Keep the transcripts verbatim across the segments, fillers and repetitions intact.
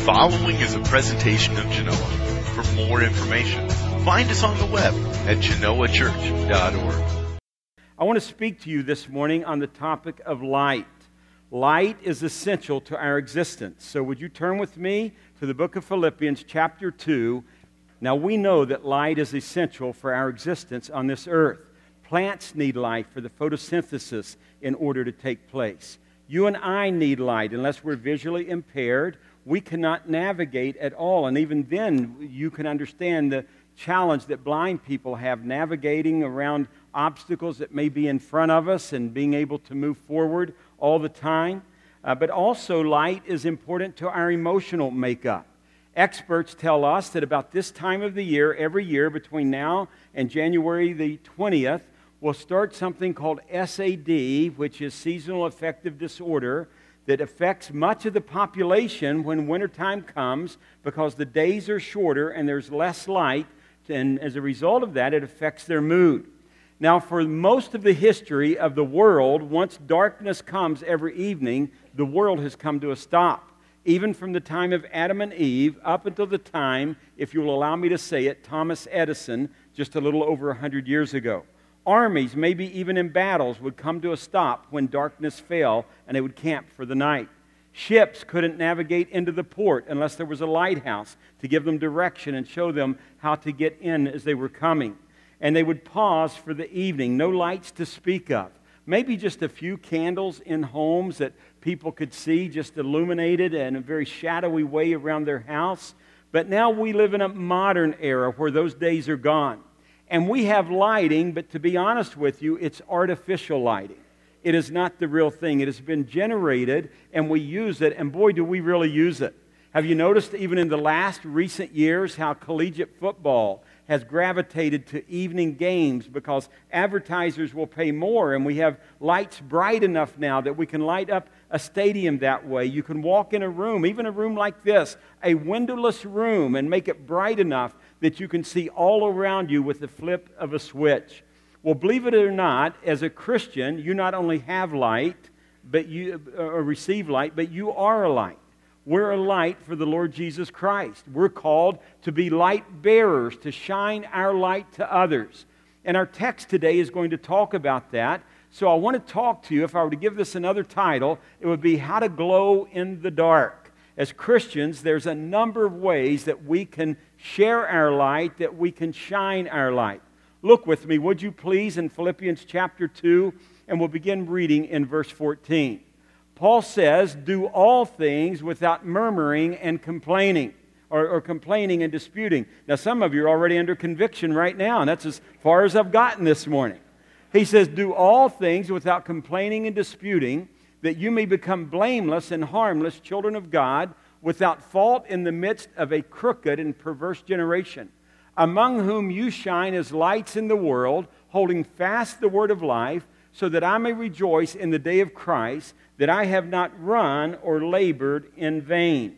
following is a presentation of Genoa. For more information, find us on the web at genoa church dot org. I want to speak to you this morning on the topic of light. Light is essential to our existence. So would you turn with me to the book of Philippians chapter two. Now we know that light is essential for our existence on this earth. Plants need light for the photosynthesis in order to take place. You and I need light. Unless we're visually impaired, we cannot navigate at all. And even then, you can understand the challenge that blind people have navigating around obstacles that may be in front of us and being able to move forward all the time. Uh, but also, light is important to our emotional makeup. Experts tell us that about this time of the year, every year between now and January the twentieth, we'll start something called S A D, which is seasonal affective disorder, that affects much of the population when wintertime comes because the days are shorter and there's less light, and as a result of that, it affects their mood. Now, for most of the history of the world, once darkness comes every evening, the world has come to a stop. Even from the time of Adam and Eve up until the time, if you'll allow me to say it, Thomas Edison, just a little over one hundred years ago. Armies, maybe even in battles, would come to a stop when darkness fell and they would camp for the night. Ships couldn't navigate into the port unless there was a lighthouse to give them direction and show them how to get in as they were coming. And they would pause for the evening, no lights to speak of. Maybe just a few candles in homes that people could see just illuminated in a very shadowy way around their house. But now we live in a modern era where those days are gone. And we have lighting, but to be honest with you, it's artificial lighting. It is not the real thing. It has been generated, and we use it, and boy, do we really use it. Have you noticed even in the last recent years how collegiate football has gravitated to evening games because advertisers will pay more, and we have lights bright enough now that we can light up a stadium that way. You can walk in a room, even a room like this, a windowless room, and make it bright enough that you can see all around you with the flip of a switch. Well, believe it or not, as a Christian, you not only have light, but you or receive light, but you are a light. We're a light for the Lord Jesus Christ. We're called to be light bearers, to shine our light to others. And our text today is going to talk about that. So I want to talk to you, if I were to give this another title, it would be How to Glow in the Dark. As Christians, there's a number of ways that we can share our light, that we can shine our light. Look with me, would you please, in Philippians chapter two, and we'll begin reading in verse fourteen. Paul says, do all things without murmuring and complaining, or, or complaining and disputing. Now, some of you are already under conviction right now, and that's as far as I've gotten this morning. He says, do all things without complaining and disputing, that you may become blameless and harmless children of God, without fault in the midst of a crooked and perverse generation, among whom you shine as lights in the world, holding fast the word of life, so that I may rejoice in the day of Christ, that I have not run or labored in vain.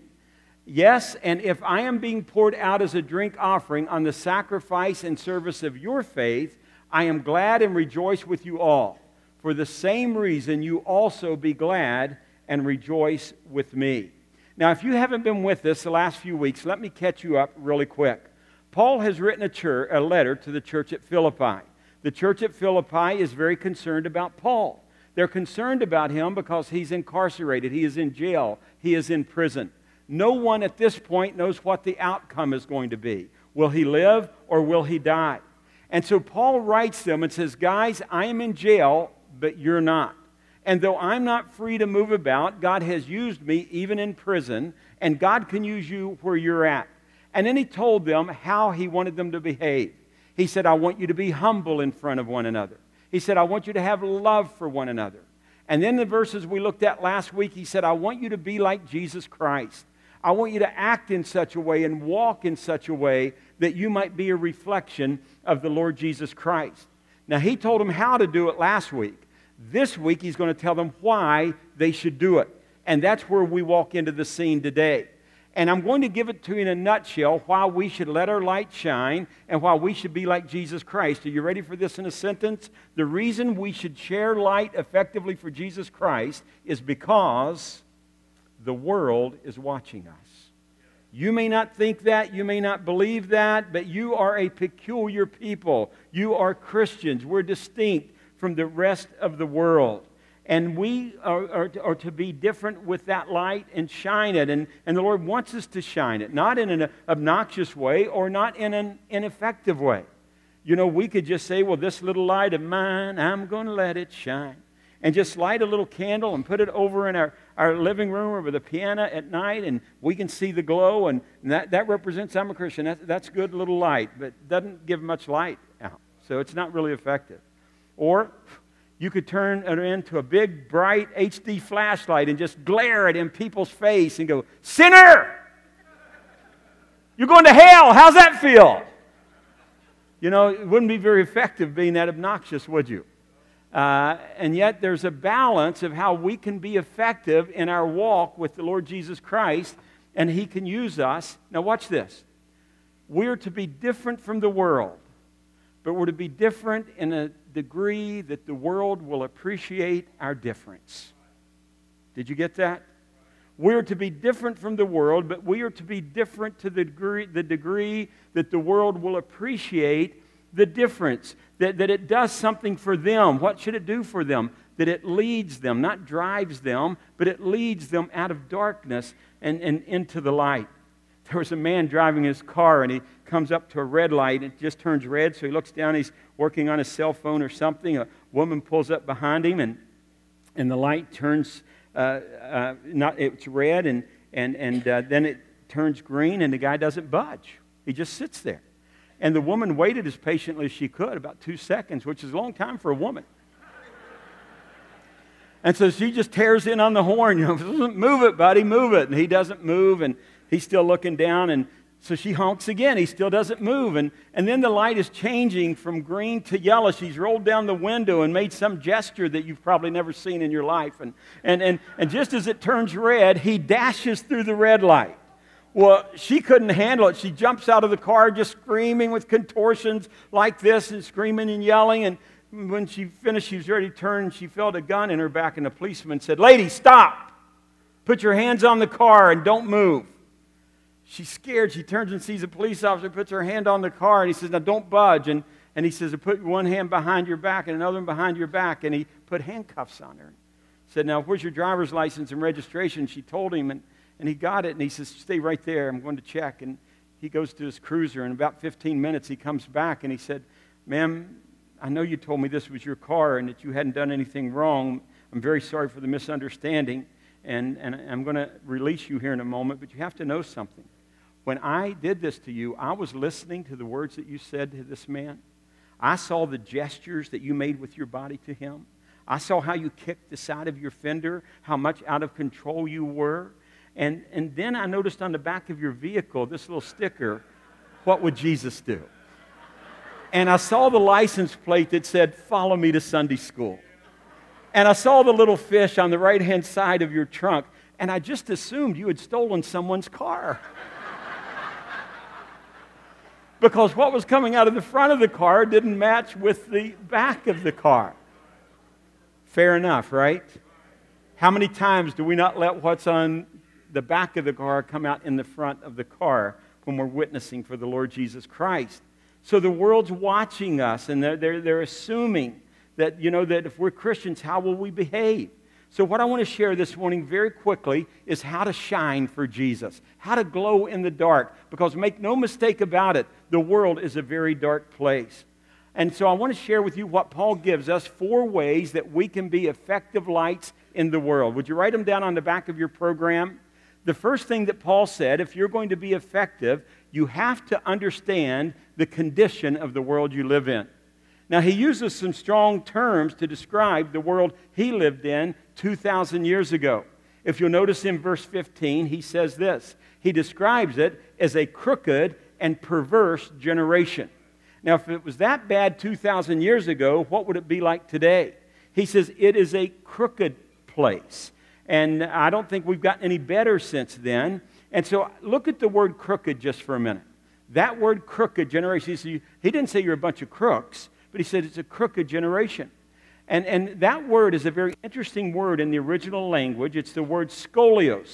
Yes, and if I am being poured out as a drink offering on the sacrifice and service of your faith, I am glad and rejoice with you all. For the same reason, you also be glad and rejoice with me. Now, if you haven't been with us the last few weeks, let me catch you up really quick. Paul has written a, church, a letter to the church at Philippi. The church at Philippi is very concerned about Paul. They're concerned about him because he's incarcerated. He is in jail. He is in prison. No one at this point knows what the outcome is going to be. Will he live or will he die? And so Paul writes them and says, guys, I am in jail, but you're not. And though I'm not free to move about, God has used me even in prison, and God can use you where you're at. And then he told them how he wanted them to behave. He said, I want you to be humble in front of one another. He said, I want you to have love for one another. And then the verses we looked at last week, he said, I want you to be like Jesus Christ. I want you to act in such a way and walk in such a way that you might be a reflection of the Lord Jesus Christ. Now, he told them how to do it last week. This week, he's going to tell them why they should do it. And that's where we walk into the scene today. And I'm going to give it to you in a nutshell why we should let our light shine and why we should be like Jesus Christ. Are you ready for this in a sentence? The reason we should share light effectively for Jesus Christ is because the world is watching us. You may not think that, you may not believe that, but you are a peculiar people. You are Christians. We're distinct from the rest of the world. And we are, are, are to be different with that light and shine it. And, and the Lord wants us to shine it, not in an obnoxious way or not in an ineffective way. You know, we could just say, well, this little light of mine, I'm going to let it shine. And just light a little candle and put it over in our, our living room or with a piano at night, and we can see the glow, and that, that represents I'm a Christian. That's, that's good little light, but doesn't give much light out. So it's not really effective. Or you could turn it into a big, bright H D flashlight and just glare it in people's face and go, sinner! You're going to hell! How's that feel? You know, it wouldn't be very effective being that obnoxious, would you? Uh, and yet there's a balance of how we can be effective in our walk with the Lord Jesus Christ, and He can use us. Now watch this. We're to be different from the world, but we're to be different in a degree that the world will appreciate our difference. Did you get that? We're to be different from the world, but we are to be different to the degree, the degree that the world will appreciate the difference, that, that it does something for them. What should it do for them? That it leads them, not drives them, but it leads them out of darkness and, and into the light. There was a man driving his car, and he comes up to a red light, and it just turns red, so he looks down, he's working on his cell phone or something. A woman pulls up behind him, and, and the light turns, uh, uh, not it's red, and, and, and uh, then it turns green, and the guy doesn't budge. He just sits there. And the woman waited as patiently as she could, about two seconds, which is a long time for a woman. And so she just tears in on the horn, you know, move it, buddy, move it. And he doesn't move, and he's still looking down, and so she honks again. He still doesn't move. And, and then the light is changing from green to yellow. She's rolled down the window and made some gesture that you've probably never seen in your life. And, and, and, and just as it turns red, he dashes through the red light. Well, she couldn't handle it. She jumps out of the car just screaming with contortions like this and screaming and yelling. And when she finished, she was ready to turn. She felt a gun in her back, and the policeman said, "Lady, stop. Put your hands on the car and don't move." She's scared. She turns and sees a police officer, puts her hand on the car, and he says, "Now don't budge." And, and he says, "Put one hand behind your back and another one behind your back." And he put handcuffs on her. He said, "Now, where's your driver's license and registration?" She told him, and And he got it, and he says, "Stay right there. I'm going to check." And he goes to his cruiser, and in about fifteen minutes, he comes back, and he said, "Ma'am, I know you told me this was your car and that you hadn't done anything wrong. I'm very sorry for the misunderstanding, and, and I'm going to release you here in a moment, but you have to know something. When I did this to you, I was listening to the words that you said to this man. I saw the gestures that you made with your body to him. I saw how you kicked the side of your fender, how much out of control you were. And, and then I noticed on the back of your vehicle this little sticker, 'What would Jesus do?' And I saw the license plate that said, 'Follow me to Sunday school.' And I saw the little fish on the right-hand side of your trunk, and I just assumed you had stolen someone's car. Because what was coming out of the front of the car didn't match with the back of the car. Fair enough, right? How many times do we not let what's on the back of the car come out in the front of the car when we're witnessing for the Lord Jesus Christ? So the world's watching us, and they're, they're, they're assuming that, you know, that if we're Christians, how will we behave? So what I want to share this morning very quickly is how to shine for Jesus, how to glow in the dark, because make no mistake about it, the world is a very dark place. And so I want to share with you what Paul gives us, four ways that we can be effective lights in the world. Would you write them down on the back of your program? The first thing that Paul said, if you're going to be effective, you have to understand the condition of the world you live in. Now, he uses some strong terms to describe the world he lived in two thousand years ago. If you'll notice in verse fifteen, he says this. He describes it as a crooked and perverse generation. Now, if it was that bad two thousand years ago, what would it be like today? He says it is a crooked place. And I don't think we've gotten any better since then. And so look at the word crooked just for a minute. That word crooked generation, he, said, he didn't say you're a bunch of crooks, but he said it's a crooked generation. And, and that word is a very interesting word in the original language. It's the word scolios.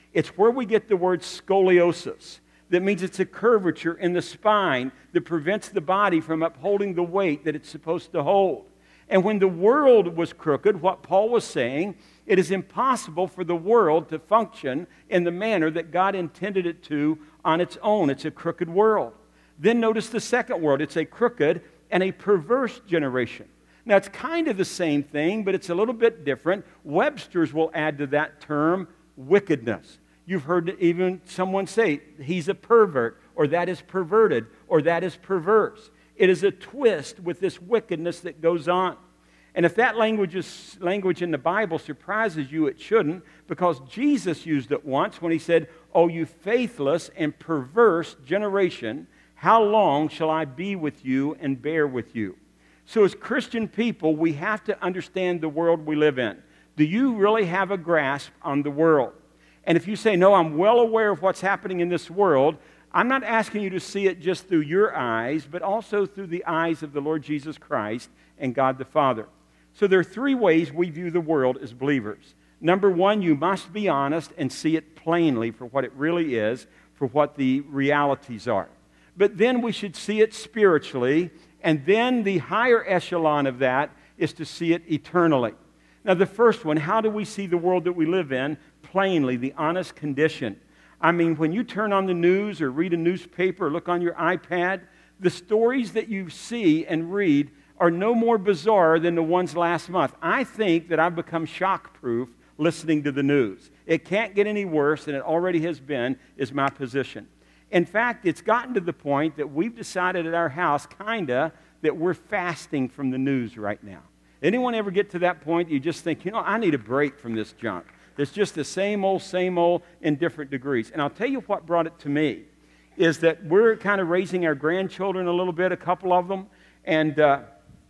It's where we get the word scoliosis. That means it's a curvature in the spine that prevents the body from upholding the weight that it's supposed to hold. And when the world was crooked, what Paul was saying, it is impossible for the world to function in the manner that God intended it to on its own. It's a crooked world. Then notice the second word. It's a crooked and a perverse generation. Now, it's kind of the same thing, but it's a little bit different. Webster's will add to that term wickedness. You've heard even someone say, he's a pervert, or that is perverted, or that is perverse. It is a twist with this wickedness that goes on. And if that language, is, language in the Bible surprises you, it shouldn't, because Jesus used it once when he said, "Oh, you faithless and perverse generation, how long shall I be with you and bear with you?" So as Christian people, we have to understand the world we live in. Do you really have a grasp on the world? And if you say, "No, I'm well aware of what's happening in this world," I'm not asking you to see it just through your eyes, but also through the eyes of the Lord Jesus Christ and God the Father. So there are three ways we view the world as believers. Number one, you must be honest and see it plainly for what it really is, for what the realities are. But then we should see it spiritually, and then the higher echelon of that is to see it eternally. Now the first one, how do we see the world that we live in? Plainly, the honest condition. I mean, when you turn on the news or read a newspaper or look on your iPad, the stories that you see and read are no more bizarre than the ones last month. I think that I've become shock-proof listening to the news. It can't get any worse than it already has been, is my position. In fact, it's gotten to the point that we've decided at our house, kinda, that we're fasting from the news right now. Anyone ever get to that point you just think, you know, I need a break from this junk? It's just the same old, same old in different degrees. And I'll tell you what brought it to me is that we're kind of raising our grandchildren a little bit, a couple of them. And, uh,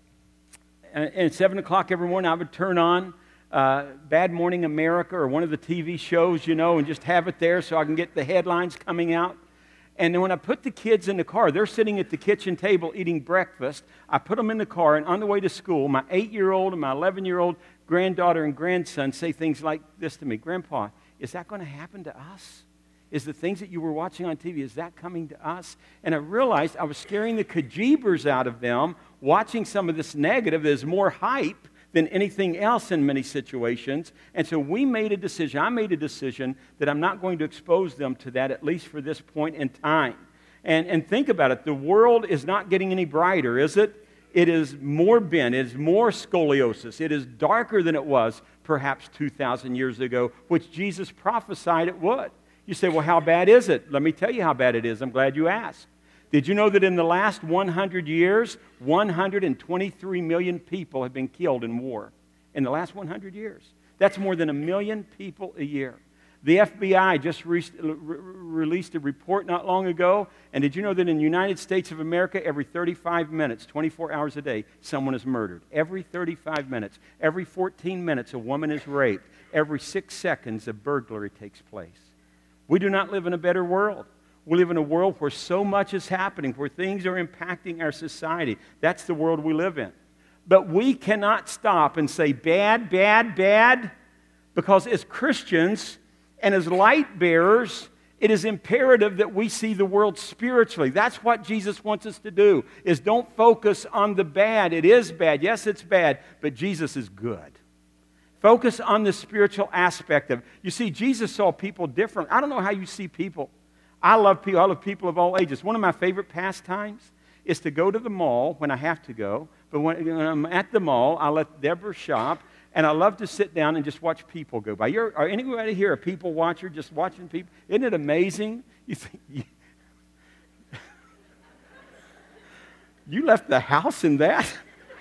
and at seven o'clock every morning I would turn on uh, Bad Morning America or one of the T V shows, you know, and just have it there so I can get the headlines coming out. And then when I put the kids in the car, they're sitting at the kitchen table eating breakfast. I put them in the car, and on the way to school, my eight-year-old and my eleven-year-old granddaughter and grandson say things like this to me: "Grandpa, is that going to happen to us? Is the things that you were watching on T V, is that coming to us?" And I realized I was scaring the kajibers out of them, watching some of this negative that is more hype than anything else in many situations. And so we made a decision, I made a decision that I'm not going to expose them to that, at least for this point in time. And, and think about it, the world is not getting any brighter, is it? It is more bent, it is more scoliosis, it is darker than it was perhaps two thousand years ago, which Jesus prophesied it would. You say, well, how bad is it? Let me tell you how bad it is. I'm glad you asked. Did you know that in the last one hundred years, one hundred twenty-three million people have been killed in war? In the last one hundred years. That's more than a million people a year. The F B I just re- re- released a report not long ago, and did you know that in the United States of America, every thirty-five minutes, twenty-four hours a day, someone is murdered? Every thirty-five minutes. Every fourteen minutes, a woman is raped. Every six seconds, a burglary takes place. We do not live in a better world. We live in a world where so much is happening, where things are impacting our society. That's the world we live in. But we cannot stop and say, bad, bad, bad, because as Christians and as light bearers, it is imperative that we see the world spiritually. That's what Jesus wants us to do, is don't focus on the bad. It is bad. Yes, it's bad, but Jesus is good. Focus on the spiritual aspect of it. You see, Jesus saw people different. I don't know how you see people. I love people. I love people of all ages. One of my favorite pastimes is to go to the mall when I have to go. But when, when I'm at the mall, I let Deborah shop, and I love to sit down and just watch people go by. You're, are anybody here a people watcher, just watching people? Isn't it amazing? You think you, you left the house in that?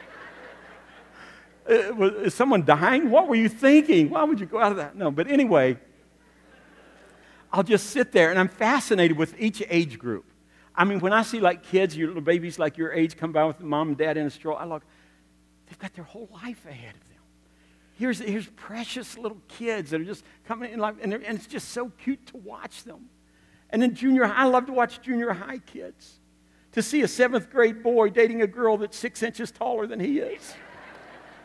Is someone dying? What were you thinking? Why would you go out of that? No, but anyway, I'll just sit there, and I'm fascinated with each age group. I mean, when I see like kids, your little babies like your age come by with mom and dad in a stroller, I look, they've got their whole life ahead of them. Here's, here's precious little kids that are just coming in life, and, and it's just so cute to watch them. And then junior high, I love to watch junior high kids. To see a seventh grade boy dating a girl that's six inches taller than he is.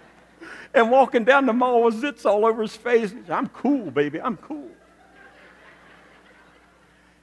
And walking down the mall with zits all over his face. I'm cool, baby, I'm cool.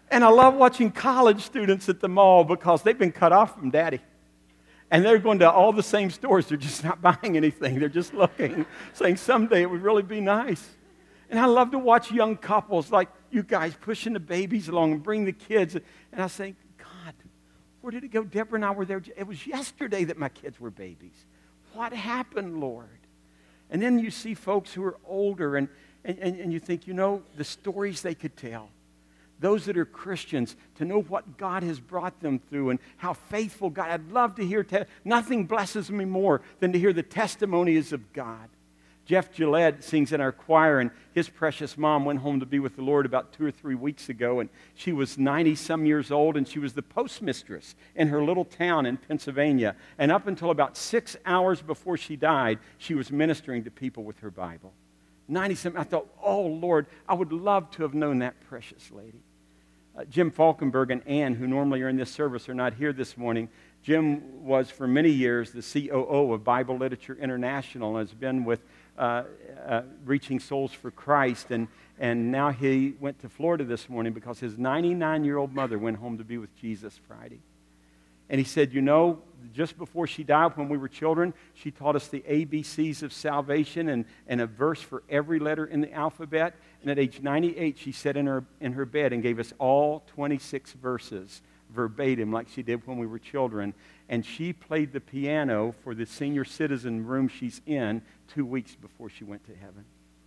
And I love watching college students at the mall because they've been cut off from daddy. And they're going to all the same stores. They're just not buying anything. They're just looking, saying someday it would really be nice. And I love to watch young couples like you guys pushing the babies along and bring the kids. And I think, God, where did it go? Deborah and I were there. It was yesterday that my kids were babies. What happened, Lord? And then you see folks who are older, and, and, and you think, you know, the stories they could tell. Those that are Christians, to know what God has brought them through and how faithful God. I'd love to hear, te- nothing blesses me more than to hear the testimonies of God. Jeff Gillette sings in our choir, and his precious mom went home to be with the Lord about two or three weeks ago, and she was ninety-some years old, and she was the postmistress in her little town in Pennsylvania. And up until about six hours before she died, she was ministering to people with her Bible. ninety-some, I thought, oh, Lord, I would love to have known that precious lady. Uh, Jim Falkenberg and Ann, who normally are in this service, are not here this morning. Jim was for many years the C O O of Bible Literature International and has been with uh, uh, Reaching Souls for Christ. And, and now he went to Florida this morning because his ninety-nine-year-old mother went home to be with Jesus Friday. And he said, you know, just before she died, when we were children, she taught us the A B Cs of salvation and, and a verse for every letter in the alphabet. And at age ninety-eight, she sat in her, in her bed and gave us all twenty-six verses verbatim like she did when we were children. And she played the piano for the senior citizen room she's in two weeks before she went to heaven.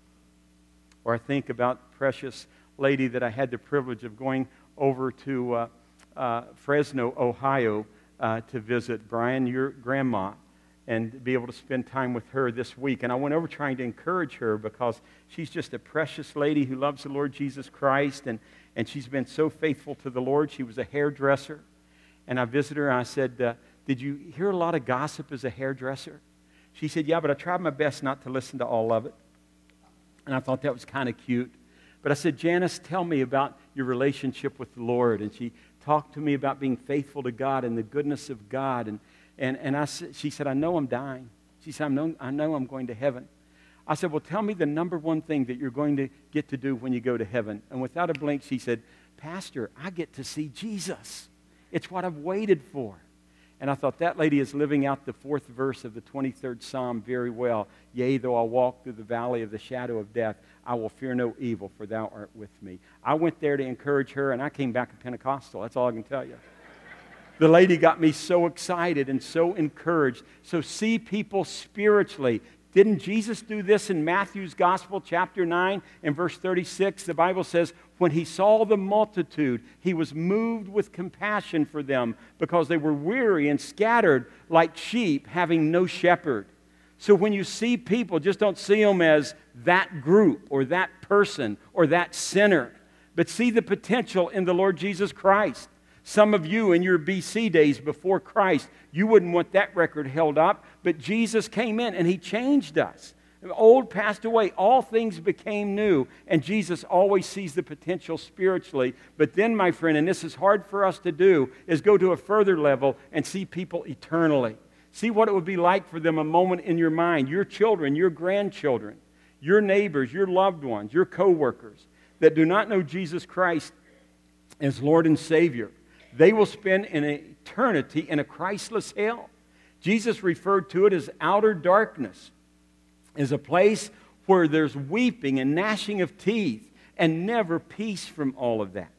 Or I think about precious lady that I had the privilege of going over to uh, uh, Fresno, Ohio, uh, to visit Brian, your grandma, and be able to spend time with her this week. And I went over trying to encourage her because she's just a precious lady who loves the Lord Jesus Christ, and, and she's been so faithful to the Lord. She was a hairdresser. And I visited her, and I said, uh, did you hear a lot of gossip as a hairdresser? She said, yeah, but I tried my best not to listen to all of it. And I thought that was kind of cute. But I said, Janice, tell me about your relationship with the Lord. And she talked to me about being faithful to God and the goodness of God. And And, and I, she said, I know I'm dying. She said, I know, I know I'm going to heaven. I said, well, tell me the number one thing that you're going to get to do when you go to heaven. And without a blink, she said, Pastor, I get to see Jesus. It's what I've waited for. And I thought, that lady is living out the fourth verse of the twenty-third Psalm very well. Yea, though I walk through the valley of the shadow of death, I will fear no evil, for thou art with me. I went there to encourage her, and I came back a Pentecostal. That's all I can tell you. The lady got me so excited and so encouraged. So see people spiritually. Didn't Jesus do this in Matthew's Gospel, chapter nine, and verse thirty-six? The Bible says, when he saw the multitude, he was moved with compassion for them because they were weary and scattered like sheep, having no shepherd. So when you see people, just don't see them as that group or that person or that sinner, but see the potential in the Lord Jesus Christ. Some of you in your B C days before Christ, you wouldn't want that record held up, but Jesus came in and he changed us. Old passed away, all things became new, and Jesus always sees the potential spiritually. But then, my friend, and this is hard for us to do, is go to a further level and see people eternally. See what it would be like for them a moment in your mind, your children, your grandchildren, your neighbors, your loved ones, your co-workers that do not know Jesus Christ as Lord and Savior. They will spend an eternity in a Christless hell. Jesus referred to it as outer darkness, as a place where there's weeping and gnashing of teeth and never peace from all of that.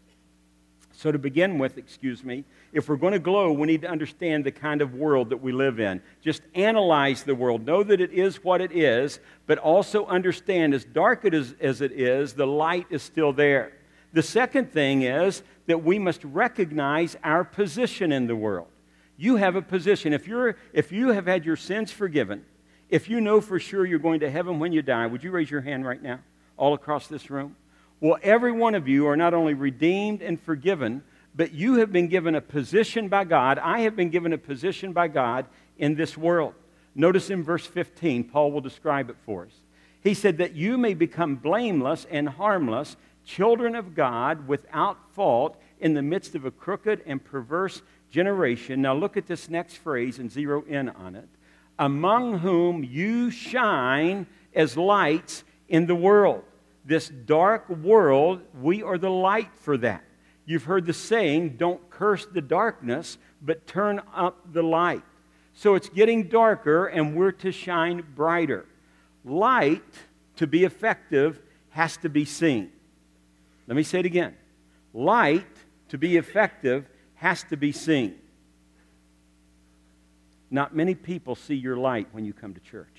So to begin with, excuse me, if we're going to glow, we need to understand the kind of world that we live in. Just analyze the world. Know that it is what it is, but also understand as dark it is, as it is, the light is still there. The second thing is that we must recognize our position in the world. You have a position. If you're, if you have had your sins forgiven, if you know for sure you're going to heaven when you die, would you raise your hand right now, all across this room? Well, every one of you are not only redeemed and forgiven, but you have been given a position by God. I have been given a position by God in this world. Notice in verse fifteen, Paul will describe it for us. He said that you may become blameless and harmless, children of God without fault in the midst of a crooked and perverse generation. Now look at this next phrase and zero in on it. Among whom you shine as lights in the world. This dark world, we are the light for that. You've heard the saying, don't curse the darkness, but turn up the light. So it's getting darker, and we're to shine brighter. Light, to be effective, has to be seen. Let me say it again. Light, to be effective, has to be seen. Not many people see your light when you come to church.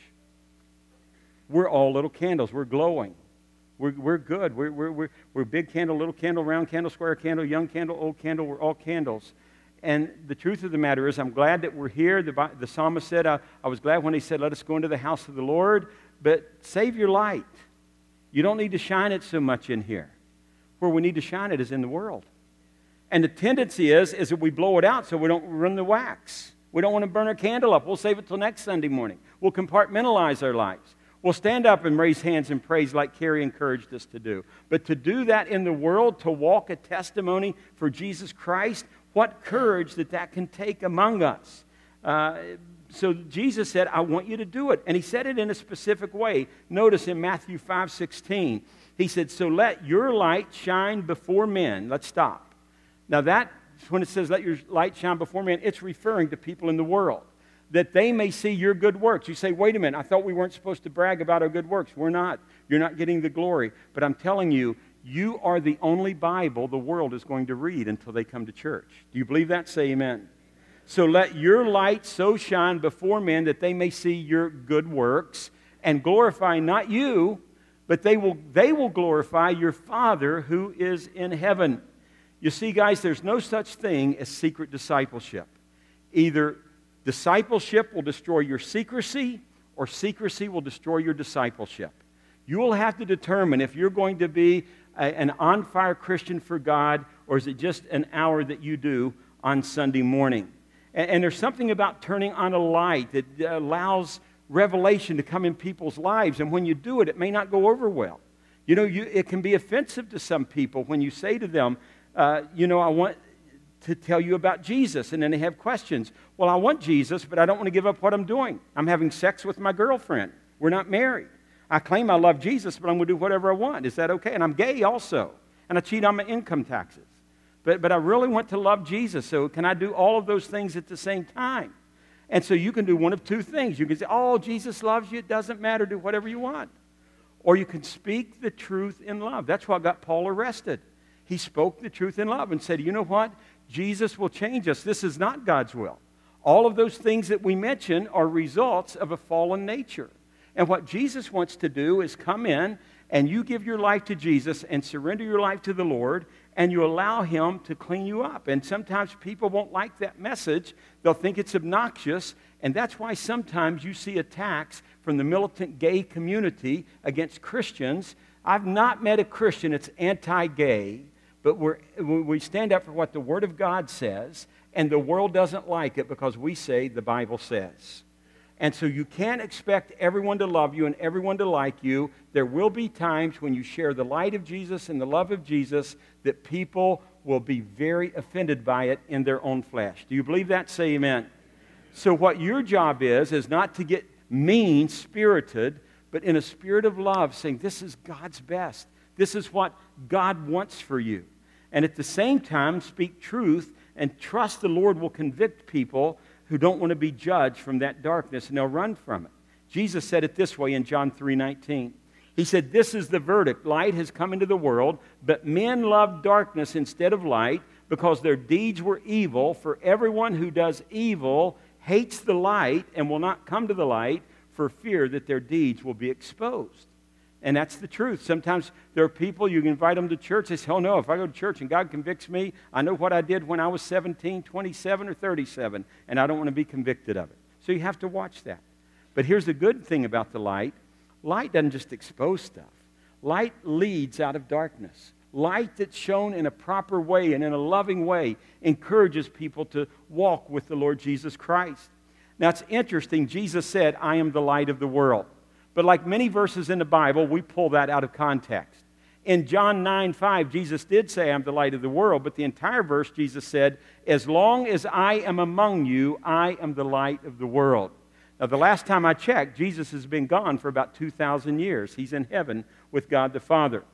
We're all little candles. We're glowing. We're, we're good. We're, we're, we're, we're big candle, little candle, round candle, square candle, young candle, old candle. We're all candles. And the truth of the matter is, I'm glad that we're here. The, the psalmist said, I, I was glad when he said, let us go into the house of the Lord. But save your light. You don't need to shine it so much in here. Where we need to shine it is in the world. And the tendency is, is that we blow it out so we don't run the wax. We don't want to burn our candle up. We'll save it till next Sunday morning. We'll compartmentalize our lives. We'll stand up and raise hands and praise like Carrie encouraged us to do. But to do that in the world, to walk a testimony for Jesus Christ, what courage that that can take among us. Uh, so Jesus said, I want you to do it. And he said it in a specific way. Notice in Matthew five sixteen, he said, so let your light shine before men. Let's stop. Now that, when it says let your light shine before men, it's referring to people in the world, that they may see your good works. You say, wait a minute, I thought we weren't supposed to brag about our good works. We're not. You're not getting the glory. But I'm telling you, you are the only Bible the world is going to read until they come to church. Do you believe that? Say amen. So let your light so shine before men that they may see your good works and glorify not you, but they will, they will glorify your Father who is in heaven. You see, guys, there's no such thing as secret discipleship. Either discipleship will destroy your secrecy, or secrecy will destroy your discipleship. You will have to determine if you're going to be a, an on-fire Christian for God, or is it just an hour that you do on Sunday morning. And, and there's something about turning on a light that allows revelation to come in people's lives, and when you do it, it may not go over well. You know, you, it can be offensive to some people when you say to them, uh, you know, I want to tell you about Jesus, and then they have questions. Well, I want Jesus, but I don't want to give up what I'm doing. I'm having sex with my girlfriend. We're not married. I claim I love Jesus, but I'm going to do whatever I want. Is that okay? And I'm gay also, and I cheat on my income taxes. But, but I really want to love Jesus, so can I do all of those things at the same time? And so you can do one of two things. You can say, oh, Jesus loves you. It doesn't matter. Do whatever you want. Or you can speak the truth in love. That's what got Paul arrested. He spoke the truth in love and said, you know what? Jesus will change us. This is not God's will. All of those things that we mention are results of a fallen nature. And what Jesus wants to do is come in and you give your life to Jesus and surrender your life to the Lord, and you allow Him to clean you up. And sometimes people won't like that message. They'll think it's obnoxious, and that's why sometimes you see attacks from the militant gay community against Christians. I've not met a Christian that's anti-gay, but we're, we stand up for what the Word of God says, and the world doesn't like it because we say the Bible says. And so you can't expect everyone to love you and everyone to like you. There will be times when you share the light of Jesus and the love of Jesus that people will be very offended by it in their own flesh. Do you believe that? Say amen. So what your job is, is not to get mean-spirited, but in a spirit of love, saying this is God's best. This is what God wants for you. And at the same time, speak truth and trust the Lord will convict people who don't want to be judged from that darkness, and they'll run from it. Jesus said it this way in John three nineteen. He said, this is the verdict. Light has come into the world, but men love darkness instead of light because their deeds were evil. For everyone who does evil hates the light and will not come to the light for fear that their deeds will be exposed. And that's the truth. Sometimes there are people, you can invite them to church. They say, oh no, if I go to church and God convicts me, I know what I did when I was seventeen, twenty-seven, or thirty-seven, and I don't want to be convicted of it. So you have to watch that. But here's the good thing about the light. Light doesn't just expose stuff. Light leads out of darkness. Light that's shown in a proper way and in a loving way encourages people to walk with the Lord Jesus Christ. Now it's interesting. Jesus said, I am the light of the world. But like many verses in the Bible, we pull that out of context. In John nine five, Jesus did say, I'm the light of the world, but the entire verse, Jesus said, as long as I am among you, I am the light of the world. Now, the last time I checked, Jesus has been gone for about two thousand years. He's in heaven with God the Father.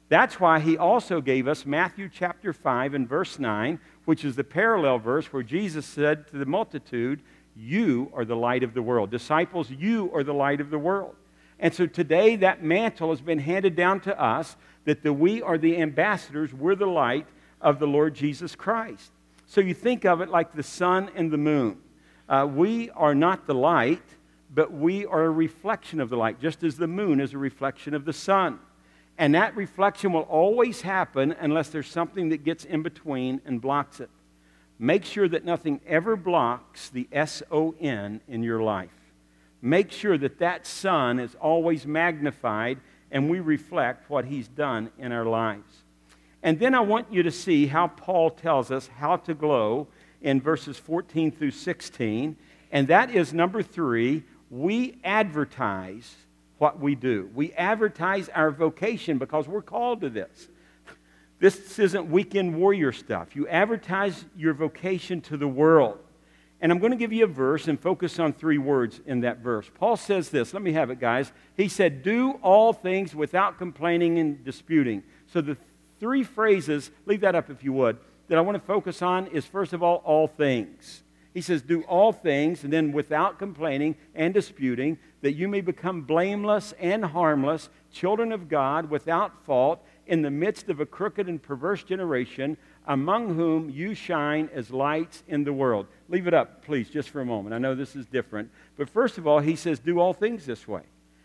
That's why he also gave us Matthew chapter five and verse nine, which is the parallel verse where Jesus said to the multitude, you are the light of the world. Disciples, you are the light of the world. And so today that mantle has been handed down to us, that the, we are the ambassadors, we're the light of the Lord Jesus Christ. So you think of it like the sun and the moon. Uh, we are not the light, but we are a reflection of the light, just as the moon is a reflection of the sun. And that reflection will always happen unless there's something that gets in between and blocks it. Make sure that nothing ever blocks the S O N in your life. Make sure that that sun is always magnified and we reflect what he's done in our lives. And then I want you to see how Paul tells us how to glow in verses fourteen through sixteen. And that is number three, we advertise what we do. We advertise our vocation because we're called to this. This isn't weekend warrior stuff. You advertise your vocation to the world. And I'm going to give you a verse and focus on three words in that verse. Paul says this. Let me have it, guys. He said, do all things without complaining and disputing. So the three phrases, leave that up if you would, that I want to focus on is, first of all, all things. He says, do all things, and then without complaining and disputing, that you may become blameless and harmless, children of God, without fault, in the midst of a crooked and perverse generation, among whom you shine as lights in the world. Leave it up, please, just for a moment. I know this is different. But first of all, he says, do all things this way.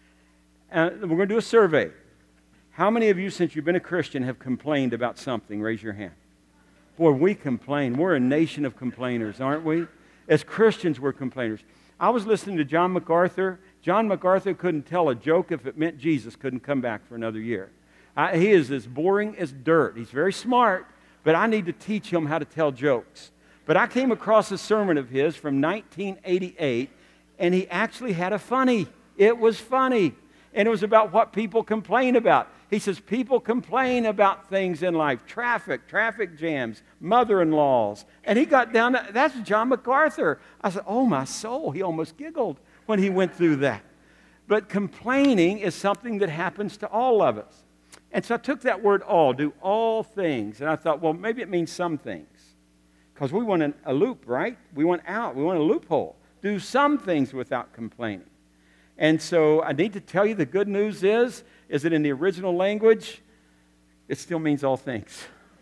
Uh, we're going to do a survey. How many of you, since you've been a Christian, have complained about something? Raise your hand. Boy, we complain. We're a nation of complainers, aren't we? As Christians, we're complainers. I was listening to John MacArthur. John MacArthur couldn't tell a joke if it meant Jesus couldn't come back for another year. I, he is as boring as dirt. He's very smart, but I need to teach him how to tell jokes. But I came across a sermon of his from nineteen eighty-eight, and he actually had a funny. It was funny. And it was about what people complain about. He says, people complain about things in life. Traffic, traffic jams, mother-in-laws. And he got down to, that's John MacArthur. I said, oh, my soul. He almost giggled when he went through that. But complaining is something that happens to all of us. And so I took that word all, do all things. And I thought, well, maybe it means some things. Because we want an, a loop, right? We want out. We want a loophole. Do some things without complaining. And so I need to tell you the good news is, is that in the original language, it still means all things.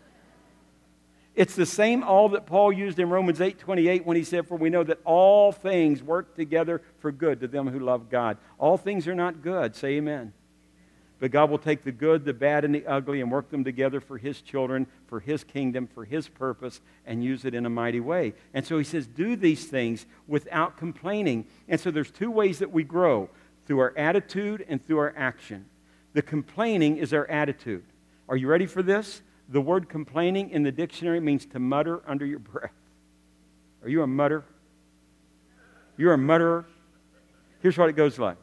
It's the same all that Paul used in Romans eight twenty-eight when he said, for we know that all things work together for good to them who love God. All things are not good. Say amen. But God will take the good, the bad, and the ugly and work them together for His children, for His kingdom, for His purpose, and use it in a mighty way. And so He says, do these things without complaining. And so there's two ways that we grow, through our attitude and through our action. The complaining is our attitude. Are you ready for this? The word complaining in the dictionary means to mutter under your breath. Are you a mutter? You're a mutterer? Here's what it goes like.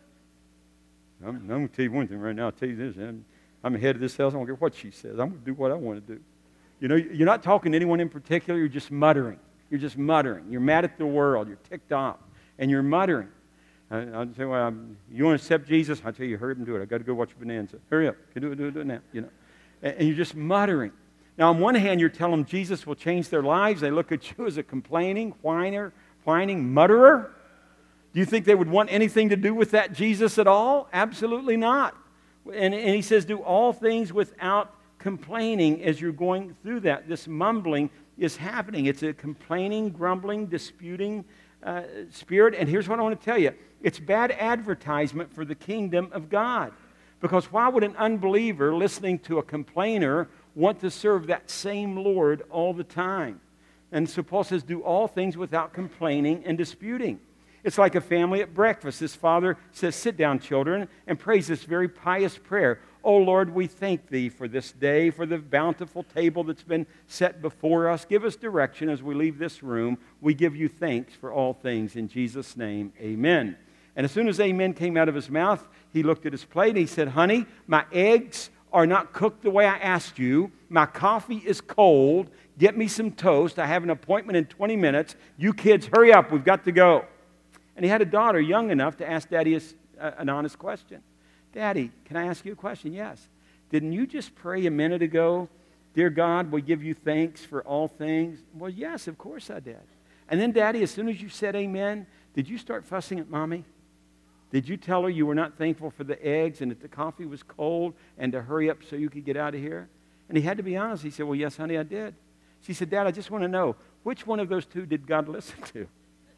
I'm, I'm going to tell you one thing right now. I'll tell you this. I'm, I'm the head of this house. I don't care what she says. I'm going to do what I want to do. You know, you're not talking to anyone in particular. You're just muttering. You're just muttering. You're mad at the world. You're ticked off. And you're muttering. I, I'll say, well, I'm, you want to accept Jesus? I'll tell you, hurry up and do it. I've got to go watch Bonanza. Hurry up. Do it, do it, do it now. You know. And, and you're just muttering. Now, on one hand, you're telling them Jesus will change their lives. They look at you as a complaining, whiner, whining mutterer. Do you think they would want anything to do with that Jesus at all? Absolutely not. And, and he says, do all things without complaining as you're going through that. This mumbling is happening. It's a complaining, grumbling, disputing uh, spirit. And here's what I want to tell you. It's bad advertisement for the kingdom of God. Because why would an unbeliever listening to a complainer want to serve that same Lord all the time? And so Paul says, do all things without complaining and disputing. It's like a family at breakfast. This father says, sit down, children, and prays this very pious prayer. Oh, Lord, we thank Thee for this day, for the bountiful table that's been set before us. Give us direction as we leave this room. We give You thanks for all things. In Jesus' name, amen. And as soon as amen came out of his mouth, he looked at his plate and he said, honey, my eggs are not cooked the way I asked you. My coffee is cold. Get me some toast. I have an appointment in twenty minutes. You kids, hurry up. We've got to go. And he had a daughter young enough to ask Daddy a, an honest question. Daddy, can I ask you a question? Yes. didn't you just pray a minute ago, dear God, we give you thanks for all things? Well, yes, of course I did. And then, Daddy, as soon as you said amen, did you start fussing at Mommy? Did you tell her you were not thankful for the eggs and that the coffee was cold and to hurry up so you could get out of here? And he had to be honest. He said, well, yes, honey, I did. She said, Dad, I just want to know, which one of those two did God listen to?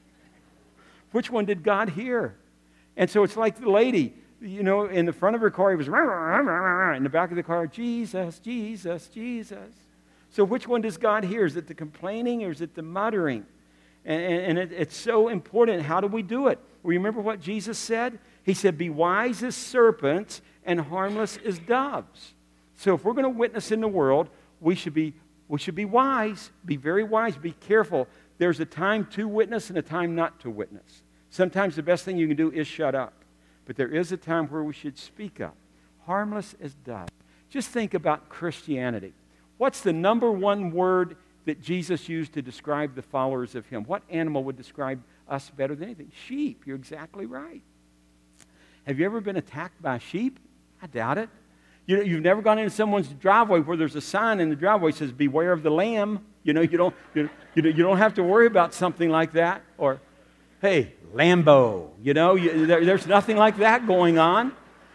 Which one did God hear? And so it's like the lady, you know, in the front of her car, he was, rah, rah, rah, rah, in the back of the car, Jesus, Jesus, Jesus. So which one does God hear? Is it the complaining or is it the muttering? And, and it, it's so important. How do we do it? Well, you remember what Jesus said? He said, be wise as serpents and harmless as doves. So if we're going to witness in the world, we should be we should be wise. Be very wise. Be careful. There's a time to witness and a time not to witness. Sometimes the best thing you can do is shut up. But there is a time where we should speak up. Harmless as doves. Just think about Christianity. What's the number one word that Jesus used to describe the followers of him? What animal would describe us better than anything? Sheep. You're exactly right. Have you ever been attacked by sheep? I doubt it. You know, you've never gone into someone's driveway where there's a sign in the driveway that says, beware of the lamb. You know, you don't, you, you, you don't have to worry about something like that. Or, hey, Lambo. You know, you, there, there's nothing like that going on.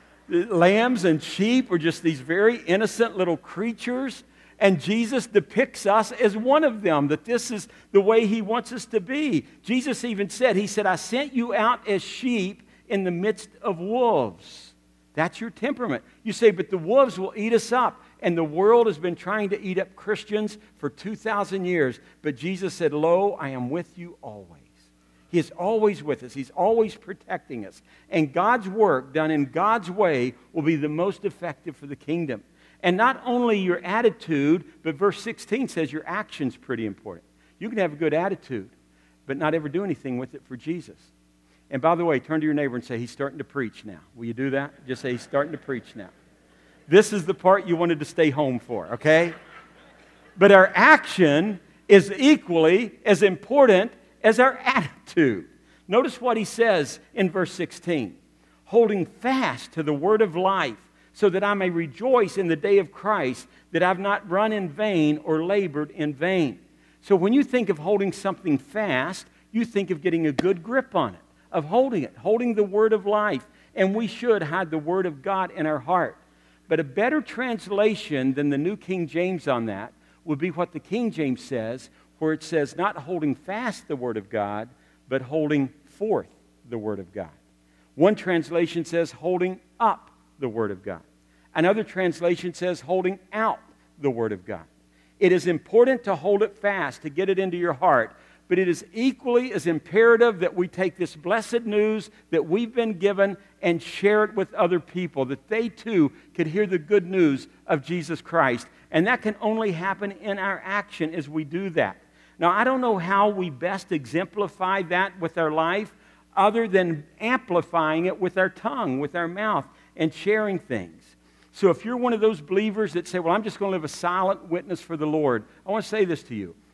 Lambs and sheep are just these very innocent little creatures. And Jesus depicts us as one of them, that this is the way he wants us to be. Jesus even said, he said, I sent you out as sheep in the midst of wolves. That's your temperament. You say, but the wolves will eat us up. And the world has been trying to eat up Christians for two thousand years. But Jesus said, lo, I am with you always. He is always with us. He's always protecting us. And God's work done in God's way will be the most effective for the kingdom. And not only your attitude, but verse sixteen says your action's pretty important. You can have a good attitude, but not ever do anything with it for Jesus. And by the way, turn to your neighbor and say, he's starting to preach now. Will you do that? Just say, he's starting to preach now. This is the part you wanted to stay home for, okay? But our action is equally as important as our attitude. Notice what he says in verse sixteen. Holding fast to the word of life, so that I may rejoice in the day of Christ, that I've not run in vain or labored in vain. So when you think of holding something fast, you think of getting a good grip on it, of holding it, holding the word of life. And we should hide the word of God in our heart. But a better translation than the New King James on that would be what the King James says, where it says not holding fast the word of God, but holding forth the word of God. One translation says holding up the word of God. Another translation says holding out the word of God. It is important to hold it fast, to get it into your heart, but it is equally as imperative that we take this blessed news that we've been given and share it with other people, that they too could hear the good news of Jesus Christ. And that can only happen in our action as we do that. Now, I don't know how we best exemplify that with our life other than amplifying it with our tongue, with our mouth, and sharing things. So if you're one of those believers that say, well, I'm just going to live a silent witness for the Lord, I want to say this to you.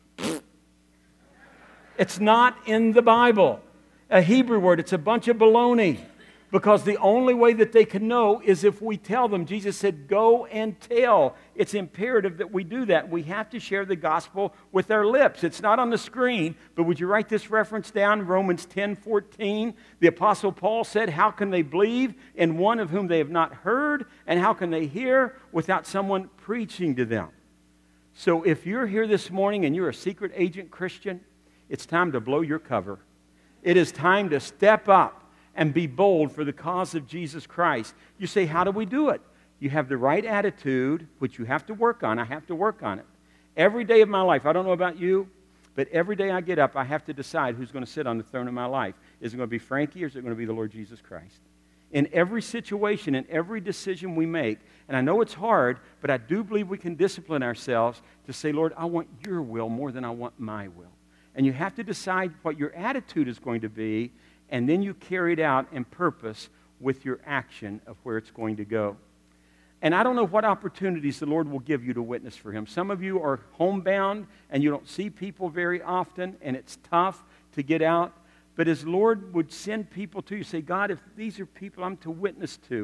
It's not in the Bible. A Hebrew word, it's a bunch of baloney. Because the only way that they can know is if we tell them. Jesus said, go and tell. It's imperative that we do that. We have to share the gospel with our lips. It's not on the screen, but would you write this reference down? Romans ten fourteen. The Apostle Paul said, how can they believe in one of whom they have not heard? And how can they hear without someone preaching to them? So if you're here this morning and you're a secret agent Christian, it's time to blow your cover. It is time to step up and be bold for the cause of Jesus Christ. You say, how do we do it? You have the right attitude, which you have to work on. I have to work on it. Every day of my life, I don't know about you, but every day I get up, I have to decide who's going to sit on the throne of my life. Is it going to be Frankie or is it going to be the Lord Jesus Christ? In every situation, in every decision we make, and I know it's hard, but I do believe we can discipline ourselves to say, Lord, I want your will more than I want my will. And you have to decide what your attitude is going to be, and then you carry it out in purpose with your action of where it's going to go. And I don't know what opportunities the Lord will give you to witness for Him. Some of you are homebound, and you don't see people very often, and it's tough to get out. But as Lord would send people to you, say, God, if these are people I'm to witness to,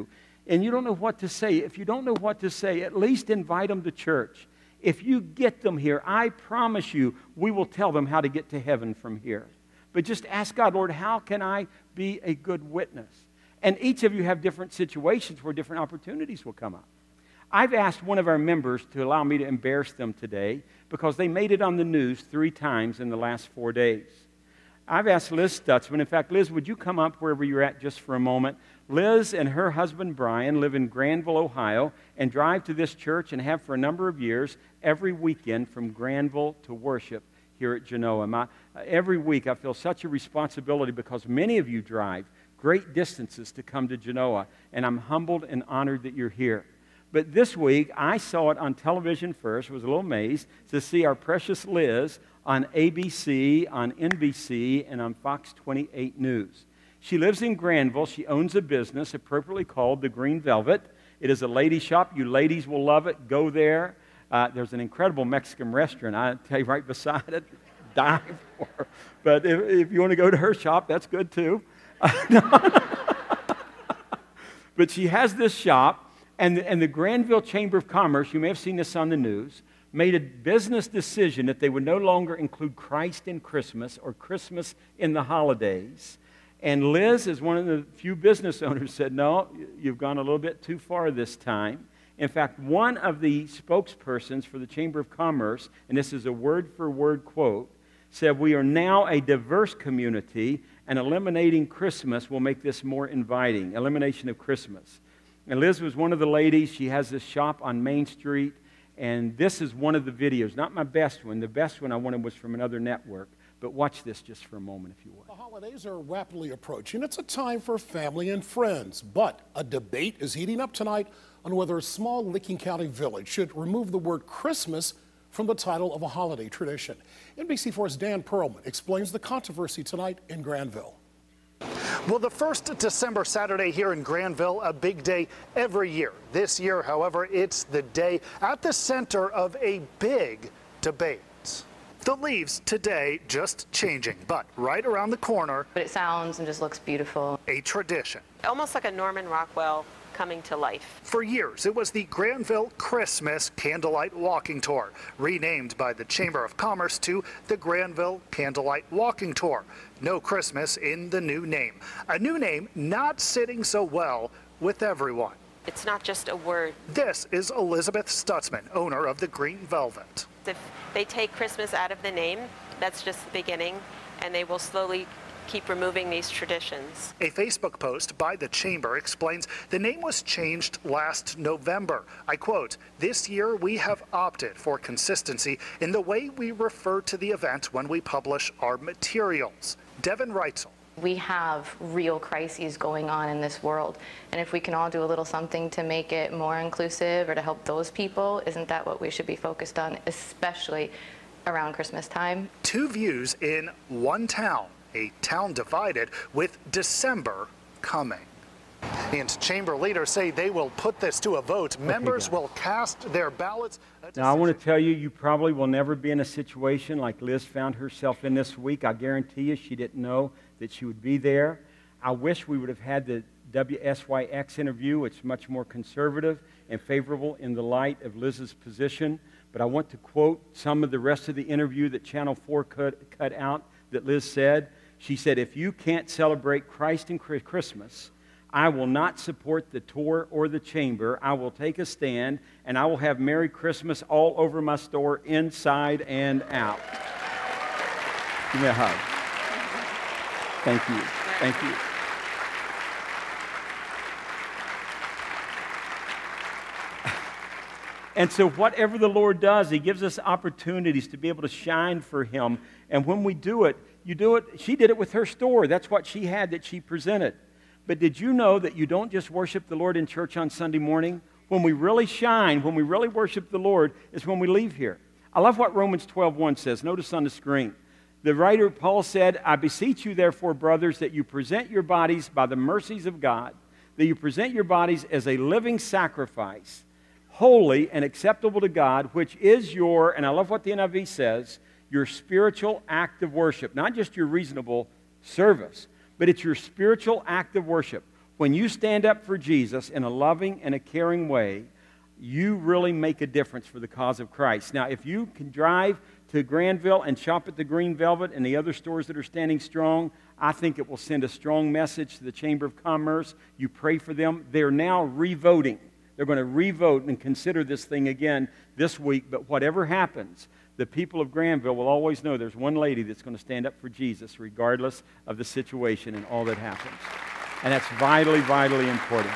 and you don't know what to say, if you don't know what to say, at least invite them to church. If you get them here, I promise you, we will tell them how to get to heaven from here. But just ask God, Lord, how can I be a good witness? And each of you have different situations where different opportunities will come up. I've asked one of our members to allow me to embarrass them today because they made it on the news three times in the last four days. I've asked Liz Stutzman. In fact, Liz, would you come up wherever you're at just for a moment? Liz and her husband, Brian, live in Granville, Ohio, and drive to this church and have for a number of years every weekend from Granville to worship here at Genoa. My, uh, every week I feel such a responsibility because many of you drive great distances to come to Genoa, and I'm humbled and honored that you're here. But this week, I saw it on television first, was a little amazed to see our precious Liz on A B C, on N B C, and on Fox twenty-eight News. She lives in Granville. She owns a business appropriately called The Green Velvet. It is a lady shop. You ladies will love it. Go there. Uh, there's an incredible Mexican restaurant, I tell you, right beside it. Dive for her. But if, if you want to go to her shop, that's good too. But she has this shop. And the, and the Granville Chamber of Commerce, you may have seen this on the news, made a business decision that they would no longer include Christ in Christmas or Christmas in the holidays. And Liz, as one of the few business owners, said, no, you've gone a little bit too far this time. In fact, one of the spokespersons for the Chamber of Commerce, and this is a word-for-word quote, said, we are now a diverse community, and eliminating Christmas will make this more inviting, elimination of Christmas. And Liz was one of the ladies. She has this shop on Main Street, and this is one of the videos. Not my best one. The best one I wanted was from another network. But watch this just for a moment, if you would. The holidays are rapidly approaching. It's a time for family and friends. But a debate is heating up tonight on whether a small Licking County village should remove the word Christmas from the title of a holiday tradition. N B C four's Dan Perlman explains the controversy tonight in Granville. Well, the first December Saturday here in Granville, a big day every year. This year, however, it's the day at the center of a big debate. The leaves today just changing, but right around the corner, but it sounds and just looks beautiful. A tradition. Almost like a Norman Rockwell coming to life. For years, it was the Granville Christmas Candlelight Walking Tour, renamed by the Chamber of Commerce to the Granville Candlelight Walking Tour. No Christmas in the new name. A new name not sitting so well with everyone. It's not just a word. This is Elizabeth Stutzman, owner of the Green Velvet. If they take Christmas out of the name, that's just the beginning, and they will slowly keep removing these traditions. A Facebook post by the Chamber explains the name was changed last November. I quote, this year we have opted for consistency in the way we refer to the event when we publish our materials. Devin Reitzel. We have real crises going on in this world, and if we can all do a little something to make it more inclusive or to help those people, isn't that what we should be focused on, especially around Christmas time? Two views in one town. A town divided with December coming. And chamber leaders say they will put this to a vote. Members will cast their ballots. Now, I want to tell you, you probably will never be in a situation like Liz found herself in this week. I guarantee you she didn't know that she would be there. I wish we would have had the W S Y X interview. It's much more conservative and favorable in the light of Liz's position. But I want to quote some of the rest of the interview that Channel four cut, cut out that Liz said. She said, if you can't celebrate Christ and Christmas, I will not support the tour or the chamber. I will take a stand, and I will have Merry Christmas all over my store, inside and out. Give me a hug. Thank you. Thank you. And so whatever the Lord does, He gives us opportunities to be able to shine for Him. And when we do it, you do it, she did it with her store. That's what she had that she presented. But did you know that you don't just worship the Lord in church on Sunday morning? When we really shine, when we really worship the Lord, is when we leave here. I love what Romans twelve one says. Notice on the screen. The writer, Paul, said, I beseech you, therefore, brothers, that you present your bodies by the mercies of God, that you present your bodies as a living sacrifice, holy and acceptable to God, which is your, and I love what the N I V says, your spiritual act of worship. Not just your reasonable service, but it's your spiritual act of worship. When you stand up for Jesus in a loving and a caring way, you really make a difference for the cause of Christ. Now, if you can drive to Granville and shop at the Green Velvet and the other stores that are standing strong, I think it will send a strong message to the Chamber of Commerce. You pray for them. They're now re-voting. They're going to re-vote and consider this thing again this week. But whatever happens, the people of Granville will always know there's one lady that's going to stand up for Jesus regardless of the situation and all that happens. And that's vitally, vitally important.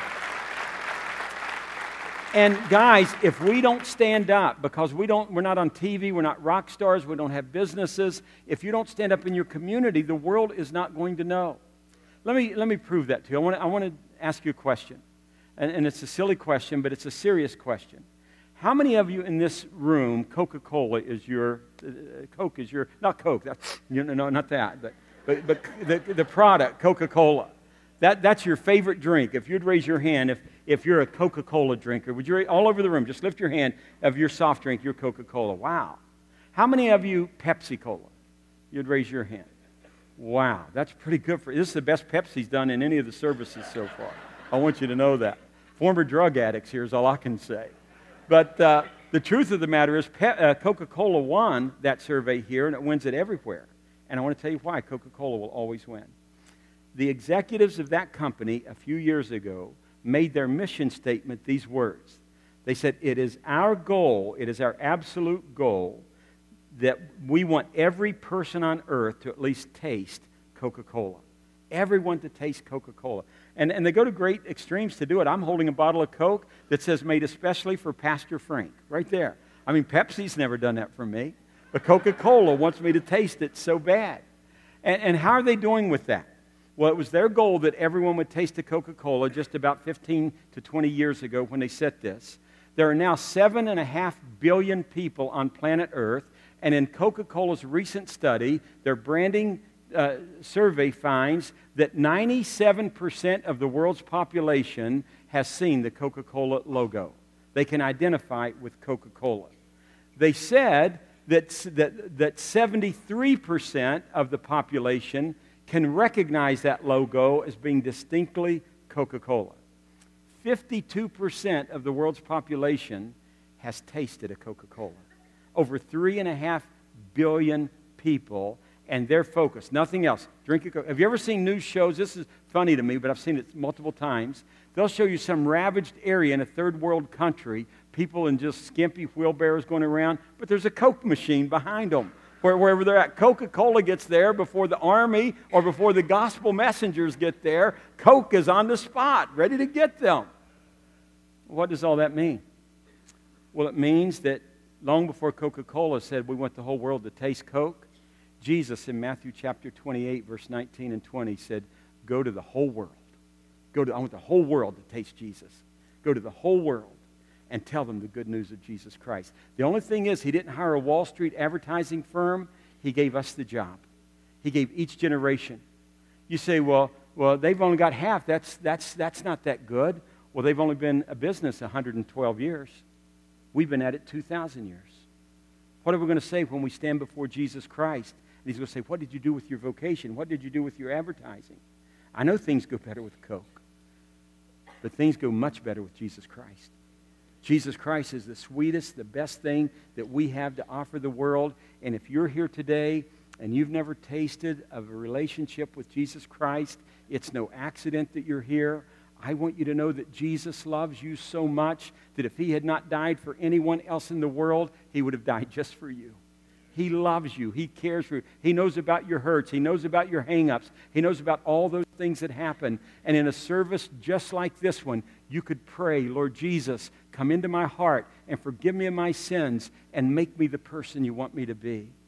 And guys, if we don't stand up, because we don't, we're not on T V, we're not rock stars, we don't have businesses, if you don't stand up in your community, the world is not going to know. Let me, let me prove that to you. I want to, I want to ask you a question. And, and it's a silly question, but it's a serious question. How many of you in this room, Coca-Cola is your, uh, Coke is your, not Coke, that's, you know, no, not that, but, but, but the, the product, Coca-Cola. That, that's your favorite drink. If you'd raise your hand, if, if you're a Coca-Cola drinker, would you, all over the room, just lift your hand of your soft drink, your Coca-Cola. Wow. How many of you Pepsi-Cola? You'd raise your hand. Wow, that's pretty good. For This is the best Pepsi's done in any of the services so far. I want you to know that. Former drug addicts here is all I can say. But uh, the truth of the matter is Pe- uh, Coca-Cola won that survey here, and it wins it everywhere. And I want to tell you why Coca-Cola will always win. The executives of that company a few years ago made their mission statement these words. They said, it is our goal, it is our absolute goal that we want every person on earth to at least taste Coca-Cola. Everyone to taste Coca-Cola. And, and they go to great extremes to do it. I'm holding a bottle of Coke that says made especially for Pastor Frank, right there. I mean, Pepsi's never done that for me, but Coca-Cola wants me to taste it so bad. And, and how are they doing with that? Well, it was their goal that everyone would taste a Coca-Cola just about fifteen to twenty years ago when they set this. There are now seven and a half billion people on planet Earth, and in Coca-Cola's recent study, their branding uh, survey finds that ninety-seven percent of the world's population has seen the Coca-Cola logo. They can identify with Coca-Cola. They said that, that, that seventy-three percent of the population can recognize that logo as being distinctly Coca-Cola. fifty-two percent of the world's population has tasted a Coca-Cola. Over three and a half billion people, and they're focused, nothing else. Drink a Coke. Have you ever seen news shows? This is funny to me, but I've seen it multiple times. They'll show you some ravaged area in a third world country, people in just skimpy wheelbarrows going around, but there's a Coke machine behind them. Wherever they're at, Coca-Cola gets there before the army or before the gospel messengers get there. Coke is on the spot, ready to get them. What does all that mean? Well, it means that long before Coca-Cola said we want the whole world to taste Coke, Jesus in Matthew chapter twenty-eight, verse nineteen and twenty said, go to the whole world. Go to, I want the whole world to taste Jesus. Go to the whole world and tell them the good news of Jesus Christ. The only thing is, he didn't hire a Wall Street advertising firm. He gave us the job. He gave each generation. You say, well, well, they've only got half. That's, that's, that's not that good. Well, they've only been a business one hundred twelve years. We've been at it two thousand years. What are we going to say when we stand before Jesus Christ? And he's going to say, what did you do with your vocation? What did you do with your advertising? I know things go better with Coke, but things go much better with Jesus Christ. Jesus Christ is the sweetest, the best thing that we have to offer the world. And if you're here today and you've never tasted of a relationship with Jesus Christ, it's no accident that you're here. I want you to know that Jesus loves you so much that if he had not died for anyone else in the world, he would have died just for you. He loves you. He cares for you. He knows about your hurts. He knows about your hang-ups. He knows about all those things that happen. And in a service just like this one, you could pray, Lord Jesus, come into my heart and forgive me of my sins and make me the person you want me to be.